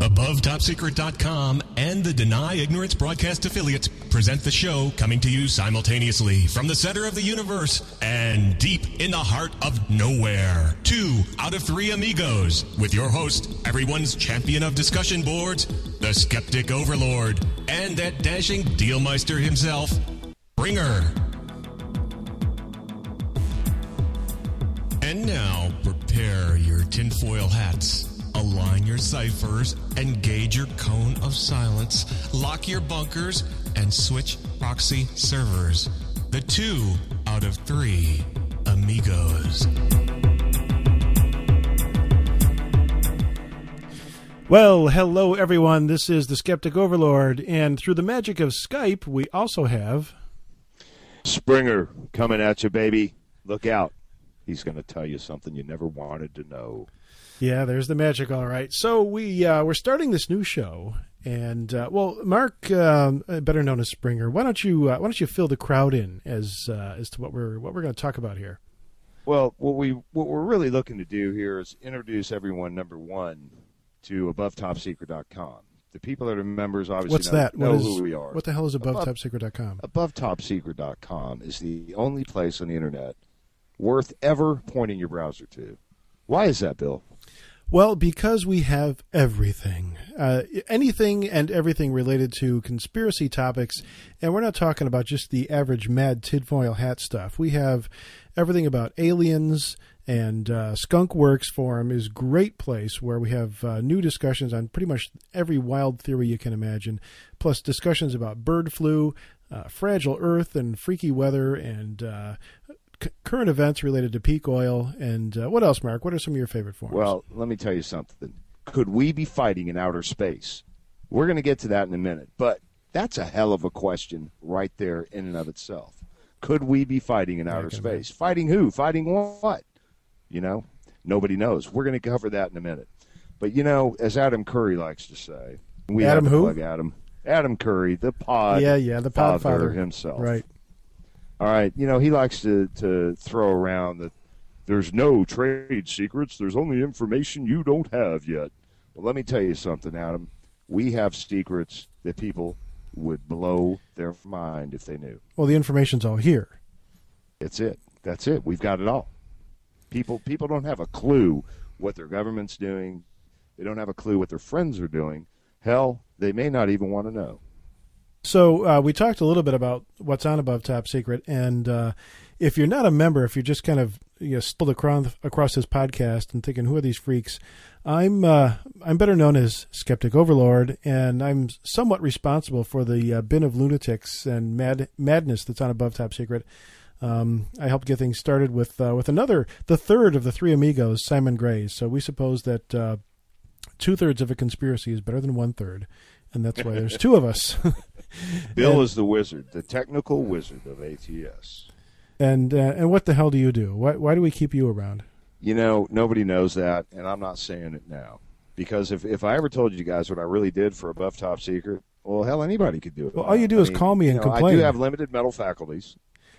AboveTopSecret.com and the Deny Ignorance broadcast affiliates present the show, coming to you simultaneously from the center of the universe and deep in the heart of nowhere. 2 out of 3 amigos with your host, everyone's champion of discussion boards, the skeptic overlord, and that dashing dealmeister himself, Springer. And now, prepare your tinfoil hats. Align your ciphers, engage your cone of silence, lock your bunkers, and switch proxy servers. The 2 out of 3 amigos. Well, hello everyone. This is the Skeptic Overlord, and through the magic of Skype, we also have Springer coming at you, baby. Look out. He's going to tell you something you never wanted to know. Yeah, there's the magic, all right. So we're starting this new show, and Mark, better known as Springer, why don't you fill the crowd in as to what we're going to talk about here? Well, what we're really looking to do here is introduce everyone, number one, to AboveTopSecret.com. The people that are members obviously know who we are. What the hell is AboveTopSecret.com? AboveTopSecret.com is the only place on the internet worth ever pointing your browser to. Why is that, Bill? Well, because we have everything, anything and everything related to conspiracy topics, and we're not talking about just the average mad tinfoil hat stuff. We have everything about aliens, and Skunk Works Forum is a great place where we have new discussions on pretty much every wild theory you can imagine, plus discussions about bird flu, fragile Earth, and freaky weather, and current events related to peak oil, and what else, Mark? What are some of your favorite forms? Well, let me tell you something. Could we be fighting in outer space? We're going to get to that in a minute, but that's a hell of a question right there in and of itself. Could we be fighting in outer space? Fighting who? Fighting what? You know, nobody knows. We're going to cover that in a minute. But, you know, as Adam Curry likes to say, we Adam have to who? plug Adam Curry, the pod the pod father himself. Right. All right, you know, he likes to throw around that there's no trade secrets, there's only information you don't have yet. Well, let me tell you something, Adam. We have secrets that people would blow their mind if they knew. Well, the information's all here. That's it. We've got it all. People don't have a clue what their government's doing. They don't have a clue what their friends are doing. Hell, they may not even want to know. So we talked a little bit about what's on Above Top Secret, and if you're not a member, if you're just kind of stumbled across this podcast and thinking, who are these freaks? I'm better known as Skeptic Overlord, and I'm somewhat responsible for the bin of lunatics and madness that's on Above Top Secret. I helped get things started with the third of the 3 amigos, Simon Gray's. So we suppose that 2/3 of a conspiracy is better than 1/3, and that's why there's 2 of us. Bill is the wizard, the technical wizard of ATS. And what the hell do you do? Why do we keep you around? You know, nobody knows that, and I'm not saying it now. Because if I ever told you guall what I really did for Above Top Secret, well, hell, anybody could do it. Well, all you do is call me and complain. I do have limited mental faculties.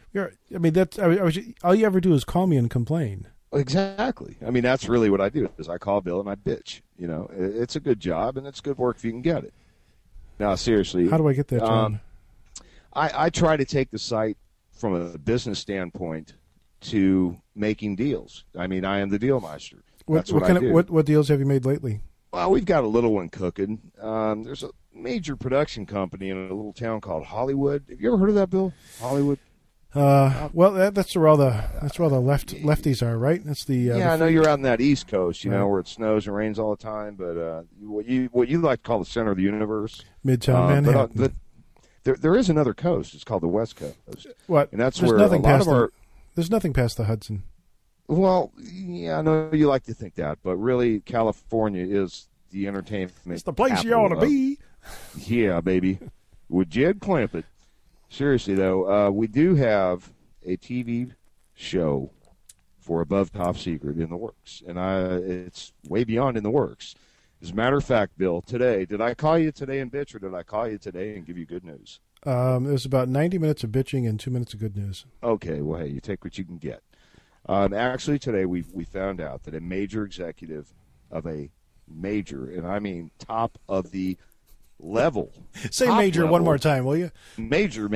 All you ever do is call me and complain. Exactly. I mean, that's really what I do, is I call Bill and I bitch. You know, it's a good job, and it's good work if you can get it. Now, seriously. How do I get that job? I try to take the site from a business standpoint to making deals. I mean, I am the dealmeister. That's what I do. What deals have you made lately? Well, we've got a little one cooking. There's a major production company in a little town called Hollywood. Have you ever heard of that, Bill? Hollywood? Well, that's where all the lefties are, right? That's the I know you're out in that East Coast, know, where it snows and rains all the time. But what you like to call the center of the universe, Midtown Manhattan. But there is another coast. It's called the West Coast. What? And that's where a lot of our. There's nothing past the Hudson. Well, yeah, I know you like to think that, but really, California is the entertainment. It's the place you ought to be. Yeah, baby, with Jed Clampett. Seriously, though, we do have a TV show for Above Top Secret in the works, and it's way beyond in the works. As a matter of fact, Bill, today, did I call you today and bitch, or did I call you today and give you good news? It was about 90 minutes of bitching and 2 minutes of good news. Okay, well, hey, you take what you can get. Actually, today we found out that a major executive of a major, and I mean top of the level. Say top major level, one more time, will you? Major.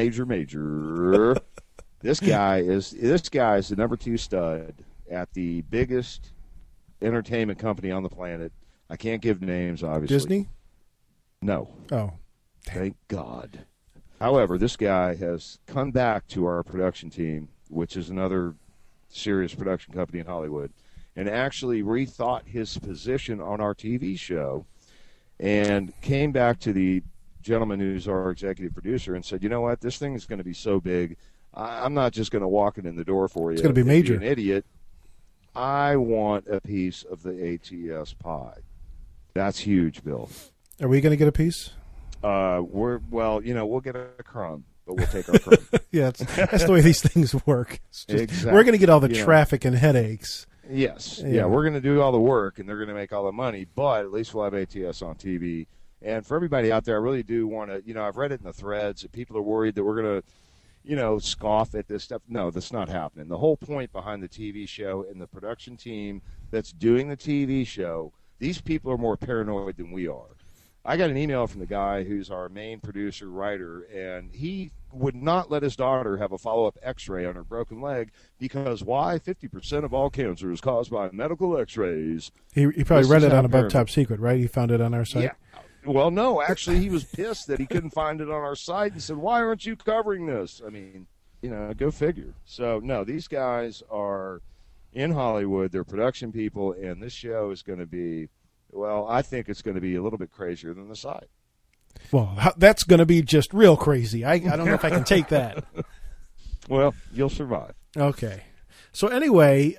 This guy is the number 2 stud at the biggest entertainment company on the planet. I can't give names, obviously. Disney? No. Oh. Thank God. However, this guy has come back to our production team, which is another serious production company in Hollywood, and actually rethought his position on our TV show and came back to the gentleman who's our executive producer and said, you know what, this thing is going to be so big, I'm not just going to walk it in the door for you. It's going to be major. An idiot. I want a piece of the ATS pie. That's huge, Bill. Are we going to get a piece? We'll get a crumb, but we'll take our crumb. Yeah, that's the way these things work. Exactly. We're going to get all the traffic and headaches. Yes. Yeah, we're going to do all the work, and they're going to make all the money, but at least we'll have ATS on TV. And for everybody out there, I really do want to, I've read it in the threads that people are worried that we're going to, scoff at this stuff. No, that's not happening. The whole point behind the TV show and the production team that's doing the TV show, these people are more paranoid than we are. I got an email from the guy who's our main producer, writer, and he would not let his daughter have a follow-up x-ray on her broken leg because why? 50% of all cancer is caused by medical x-rays. He probably read it on Above Top Secret, right? He found it on our site? Yeah. Well, no, actually, he was pissed that he couldn't find it on our site and said, why aren't you covering this? I mean, go figure. So, no, these guys are in Hollywood. They're production people, and this show is going to be, well, I think it's going to be a little bit crazier than the site. Well, that's going to be just real crazy. I don't know if I can take that. Well, you'll survive. Okay. So anyway,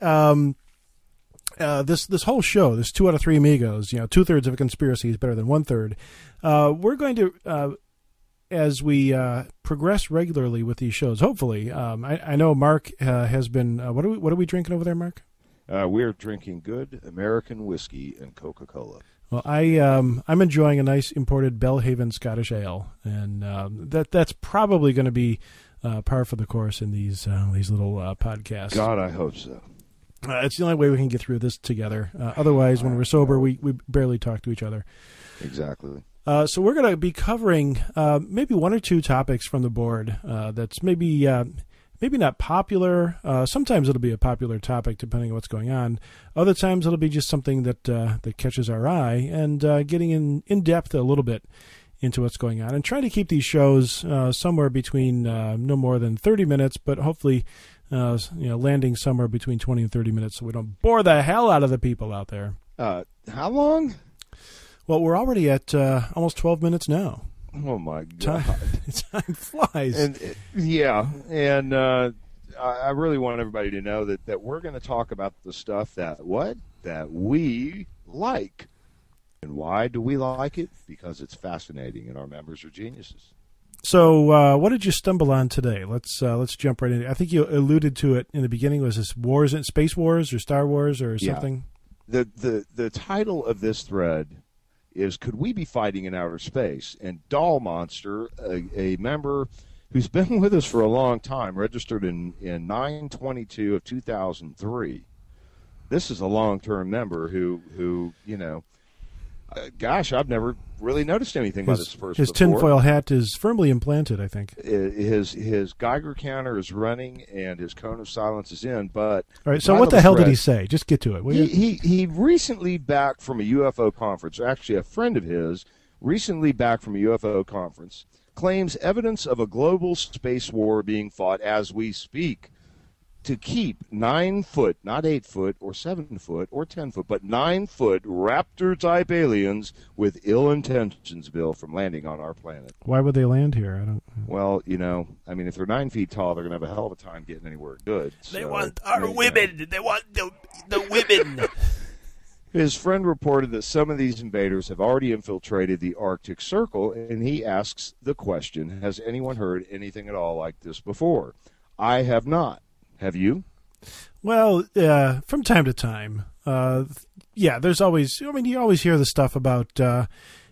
this whole show, this 2 out of 3 Amigos, 2/3 of a conspiracy is better than 1/3. We're going to, as we progress regularly with these shows, hopefully, I know Mark has been. What are we drinking over there, Mark? We're drinking good American whiskey and Coca-Cola. Well, I'm enjoying a nice imported Bellhaven Scottish Ale, and that's probably going to be par for the course in these little podcasts. God, I hope so. It's the only way we can get through this together. Otherwise, when we're sober, we barely talk to each other. Exactly. So we're going to be covering maybe 1 or 2 topics from the board that's maybe not popular. Sometimes it'll be a popular topic depending on what's going on. Other times it'll be just something that catches our eye, and getting in depth a little bit into what's going on, and trying to keep these shows somewhere between no more than 30 minutes, but hopefully landing somewhere between 20 and 30 minutes so we don't bore the hell out of the people out there. How long? Well, we're already at almost 12 minutes now. Oh, my God. Time flies. And I really want everybody to know that we're going to talk about the stuff that we like. And why do we like it? Because it's fascinating, and our members are geniuses. So what did you stumble on today? Let's jump right in. I think you alluded to it in the beginning. Was this Wars and Space Wars or Star Wars or something? Yeah. The title of this thread is Could We Be Fighting in Outer Space? And Doll Monster, a member who's been with us for a long time, registered in 9/22 of 2003. This is a long-term member who gosh, I've never really noticed anything about this person His before. tinfoil hat is firmly implanted, I think. His Geiger counter is running and his cone of silence is in. But all right, so what the hell did he say? Just get to it, will you? He recently back from a UFO conference, actually a friend of his, recently back from a UFO conference, claims evidence of a global space war being fought as we speak to keep 9 foot, not 8 foot or 7 foot or 10 foot, but 9 foot raptor-type aliens with ill intentions, Bill, from landing on our planet. Why would they land here? Well, if they're 9 feet tall, they're going to have a hell of a time getting anywhere good. They want our women. They want the women. His friend reported that some of these invaders have already infiltrated the Arctic Circle, and he asks the question, has anyone heard anything at all like this before? I have not. Have you? Well, from time to time, there's always, you always hear the stuff about, either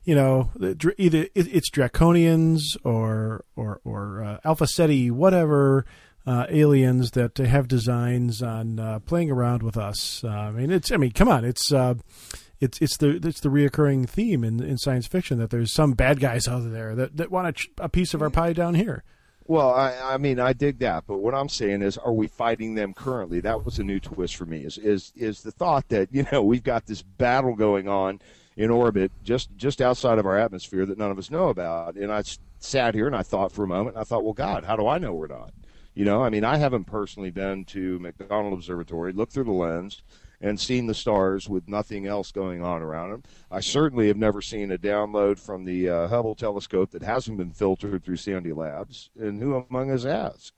it's Draconians or Alpha Ceti, whatever, aliens that have designs on playing around with us. Come on, it's the reoccurring theme in science fiction that there's some bad guys out there that want a piece of our pie down here. Well, I mean, I dig that, but what I'm saying is, are we fighting them currently? That was a new twist for me. Is the thought that we've got this battle going on in orbit just outside of our atmosphere that none of us know about? And I sat here and I thought for a moment. And I thought, well, God, how do I know we're not? I mean, I haven't personally been to McDonald Observatory, looked through the lens, and seen the stars with nothing else going on around them. I certainly have never seen a download from the Hubble telescope that hasn't been filtered through Sandy Labs. And who among us has?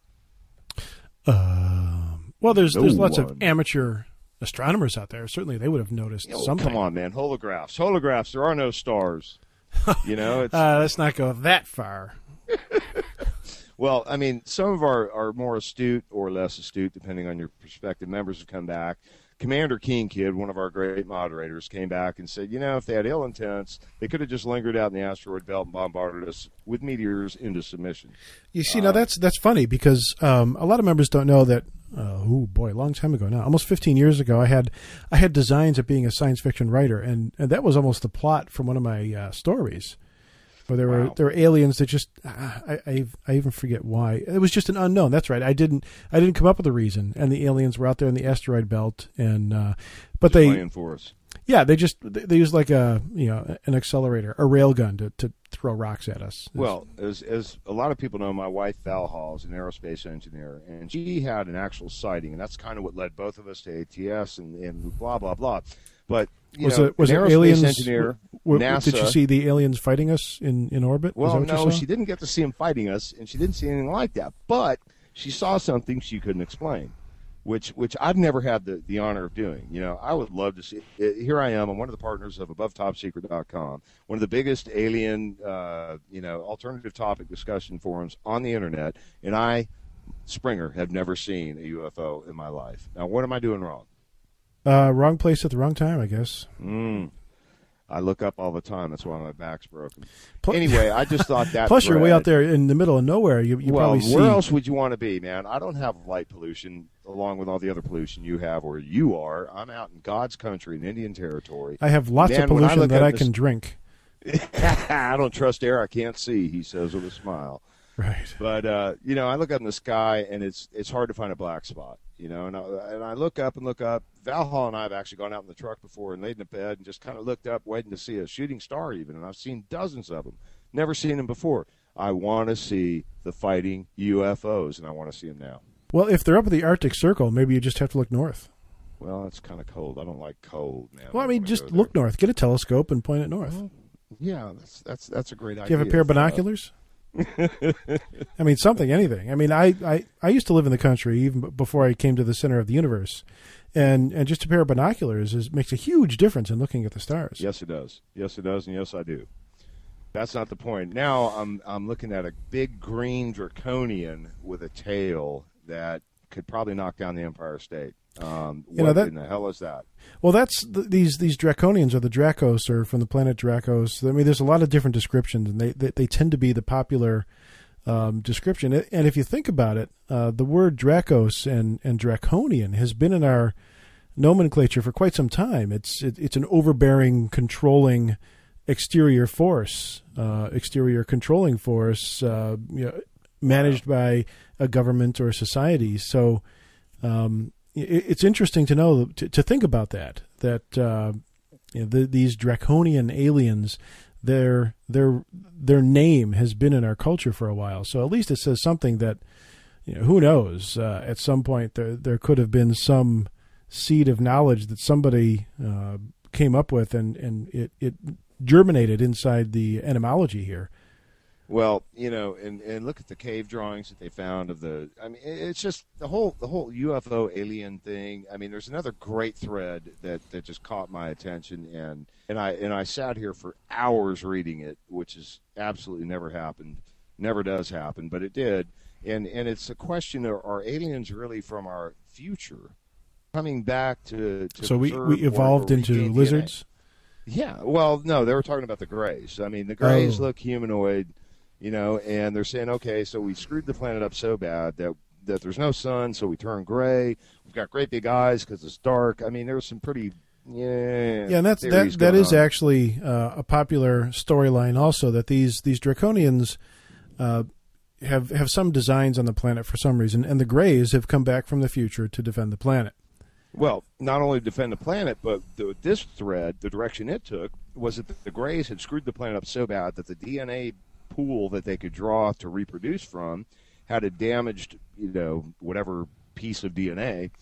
Well, there's lots of amateur astronomers out there. Certainly they would have noticed something. Come on, man. Holographs. There are no stars. Let's not go that far. Well, I mean, some of our more astute or less astute, depending on your perspective, members have come back. Commander King Kid, one of our great moderators, came back and said, if they had ill intents, they could have just lingered out in the asteroid belt and bombarded us with meteors into submission. You see, now that's funny because a lot of members don't know that. A long time ago now, almost 15 years ago, I had designs of being a science fiction writer, and that was almost the plot from one of my stories. Where there were aliens that just I even forget why. It was just an unknown. That's right. I didn't come up with a reason. And the aliens were out there in the asteroid belt, and but they playing for us. Yeah, they used like an accelerator, a rail gun to throw rocks at us. Well, as a lot of people know, my wife Val Hall is an aerospace engineer, and she had an actual sighting, and that's kind of what led both of us to ATS and blah blah blah. But was it aliens? Engineer, NASA. Did you see the aliens fighting us in orbit? Well, no, she didn't get to see them fighting us, and she didn't see anything like that. But she saw something she couldn't explain, which I've never had the honor of doing. I would love to see. Here I am. I'm one of the partners of AboveTopSecret.com, one of the biggest alien, alternative topic discussion forums on the internet, and I, Springer, have never seen a UFO in my life. Now, what am I doing wrong? Wrong place at the wrong time, I guess. I look up all the time. That's why my back's broken. Anyway, I just thought that. Plus, you're way out there in the middle of nowhere. You probably see. Where else would you want to be, man? I don't have light pollution along with all the other pollution you have or you are. I'm out in God's country in Indian Territory. I have lots of pollution that I can drink. I don't trust air I can't see, he says with a smile. Right. But, I look up in the sky, and it's hard to find a black spot. And I look up. Val Hall and I have actually gone out in the truck before and laid in a bed and just kind of looked up, waiting to see a shooting star even. And I've seen dozens of them. Never seen them before. I want to see the fighting UFOs, and I want to see them now. Well, if they're up at the Arctic Circle, maybe you just have to look north. Well, it's kind of cold. I don't like cold, man. Well, I mean, just look north. Get a telescope and point it north. Well, yeah, that's a great idea. Do you have a pair of binoculars? I mean, anything. I mean, I used to live in the country even before I came to the center of the universe, and just a pair of binoculars makes a huge difference in looking at the stars. Yes, it does. Yes, it does, and yes, I do. That's not the point. Now I'm looking at a big green draconian with a tail that could probably knock down the Empire State. What in the hell is that? Well, that's these draconians, or the Dracos, or from the planet Dracos. I mean, there's a lot of different descriptions, and they tend to be the popular description. And if you think about it, the word Dracos and draconian has been in our nomenclature for quite some time. It's an overbearing, controlling exterior force, exterior controlling force, managed by a government or a society. So it's interesting to know, to think about that these draconian aliens, their name has been in our culture for a while. So at least it says something that, who knows, at some point there could have been some seed of knowledge that somebody came up with, and it germinated inside the etymology here. Well, and look at the cave drawings that they found of it's just the whole UFO alien thing. I mean, there's another great thread that just caught my attention, and I sat here for hours reading it, which has absolutely never happened, never does happen, but it did. And it's a question: are aliens really from our future, coming back to so we evolved into lizards? DNA? Yeah. Well, no, they were talking about the Greys. I mean, the Greys look humanoid. And they're saying, okay, so we screwed the planet up so bad that there's no sun, so we turn gray. We've got great big eyes because it's dark. I mean, there's some pretty Yeah, and that is actually a popular storyline. Also, that these Draconians have some designs on the planet for some reason, and the Greys have come back from the future to defend the planet. Well, not only defend the planet, but this thread, the direction it took, was that the Greys had screwed the planet up so bad that the DNA pool that they could draw to reproduce from had a damaged, whatever piece of DNA.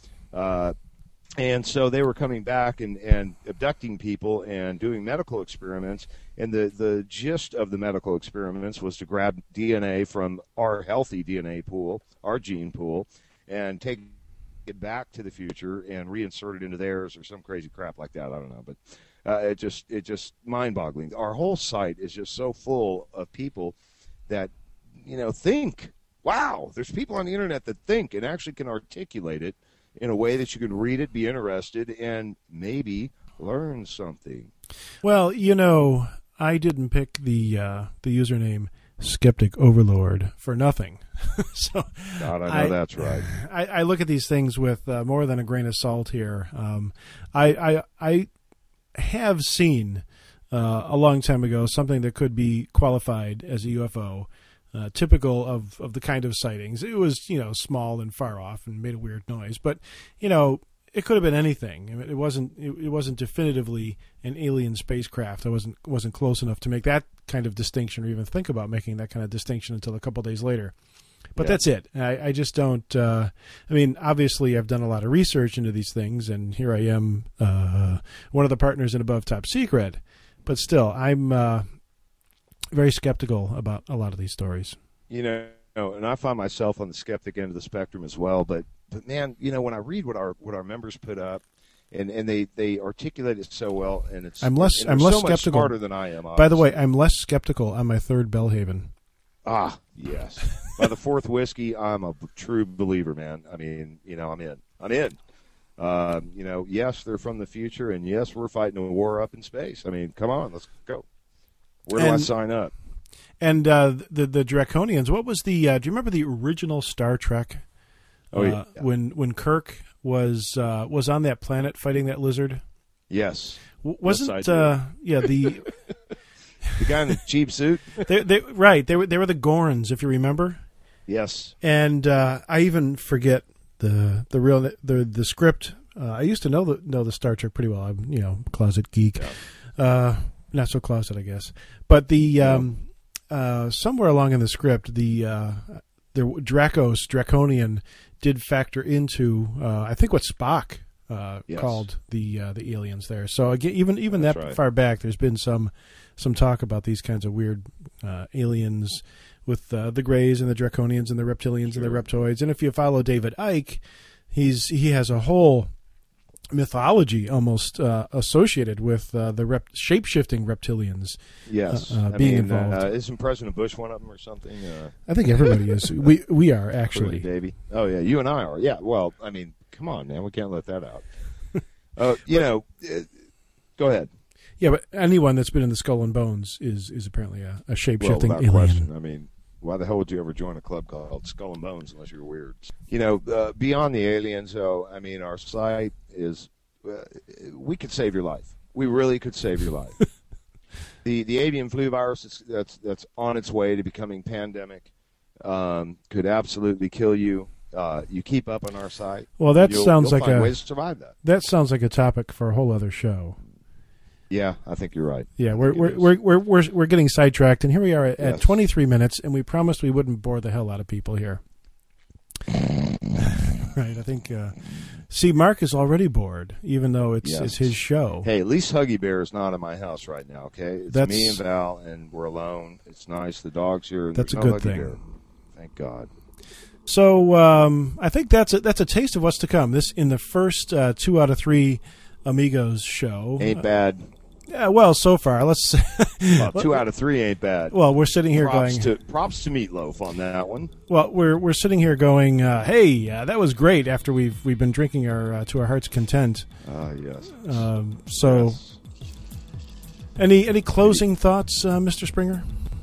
And so they were coming back and abducting people and doing medical experiments. And the gist of the medical experiments was to grab DNA from our healthy DNA pool, our gene pool, and take it back to the future and reinsert it into theirs or some crazy crap like that. I don't know, but it just mind-boggling. Our whole site is just so full of people that think. Wow, there's people on the internet that think and actually can articulate it in a way that you can read it, be interested, and maybe learn something. Well, I didn't pick the username Skeptic Overlord for nothing. So God, I know that's right. I look at these things with more than a grain of salt here. I have seen a long time ago something that could be qualified as a UFO, typical of the kind of sightings. It was small and far off and made a weird noise, but it could have been anything. I mean, it wasn't definitively an alien spacecraft. I wasn't close enough to make that kind of distinction or even think about making that kind of distinction until a couple days later. But that's it. I just don't. Obviously, I've done a lot of research into these things, and here I am, one of the partners in Above Top Secret. But still, I'm very skeptical about a lot of these stories. And I find myself on the skeptic end of the spectrum as well. But man, when I read what our members put up, and they articulate it so well, and I'm less so skeptical. Much smarter than I am. Obviously. By the way, I'm less skeptical on my third Bellhaven. Ah, yes. By the fourth whiskey, I'm a true believer, man. I mean, I'm in. Yes, they're from the future, and yes, we're fighting a war up in space. I mean, come on, let's go. Where do I sign up? And the Draconians. What was the? Do you remember the original Star Trek? Oh yeah. When Kirk was on that planet fighting that lizard. Yes. Wasn't the the guy in the cheap suit? They were the Gorns, if you remember. Yes. And I even forget the script. I used to know the Star Trek pretty well. I'm closet geek. Yeah. Not so closet, I guess. But the somewhere along in the script, the Draconian did factor into I think what Spock called the aliens there. So again, even that right. Far back, there's been some talk about these kinds of weird aliens with the Greys and the Draconians and the Reptilians and the Reptoids. And if you follow David Icke, he has a whole mythology almost associated with the shape-shifting reptilians. Yes, being involved. Isn't President Bush one of them or something? I think everybody is. We are actually, baby. Oh yeah, you and I are. Yeah. Well, I mean, come on, man, we can't let that out. Go ahead. Yeah, but anyone that's been in the Skull and Bones is apparently a shape-shifting alien. Question. I mean, why the hell would you ever join a club called Skull and Bones unless you're weird? Beyond the aliens, though, I mean, our site is we could save your life. We really could save your life. The avian flu virus that's on its way to becoming pandemic could absolutely kill you. You keep up on our site. Well, you'll find ways to survive that. That sounds like a topic for a whole other show. Yeah, I think you're right. Yeah, we're getting sidetracked, and here we are at 23 minutes, and we promised we wouldn't bore the hell out of people here. Right, I think. See, Mark is already bored, even though it's his show. Hey, at least Huggy Bear is not in my house right now. Okay, it's me and Val, and we're alone. It's nice. The dog's here. And that's no a good Huggy thing. Bear. Thank God. So I think that's a taste of what's to come. This in the first 2 out of 3 Amigos show. Ain't bad. Yeah, well, so far, let's. Well, 2 out of 3 ain't bad. Well, we're sitting here props to Meatloaf on that one. Well, we're sitting here going, hey, that was great. After we've been drinking to our heart's content. Yes. Yes. Any closing thoughts, Mr. Springer?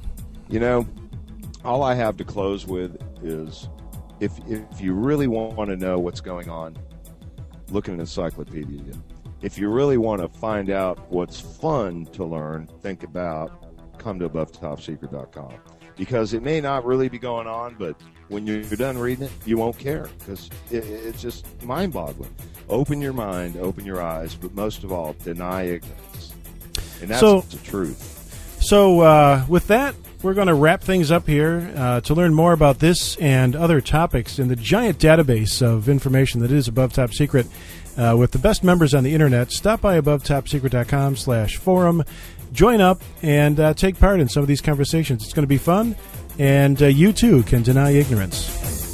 All I have to close with is, if you really want to know what's going on, look at an encyclopedia. if you really want to find out what's fun to learn, come to AboveTopSecret.com. Because it may not really be going on, but when you're done reading it, you won't care because it's just mind-boggling. Open your mind, open your eyes, but most of all, deny ignorance. And that's the truth. So with that, we're going to wrap things up here. To learn more about this and other topics in the giant database of information that is Above Top Secret with the best members on the Internet, stop by AboveTopSecret.com/forum. Join up and take part in some of these conversations. It's going to be fun, and you too can deny ignorance.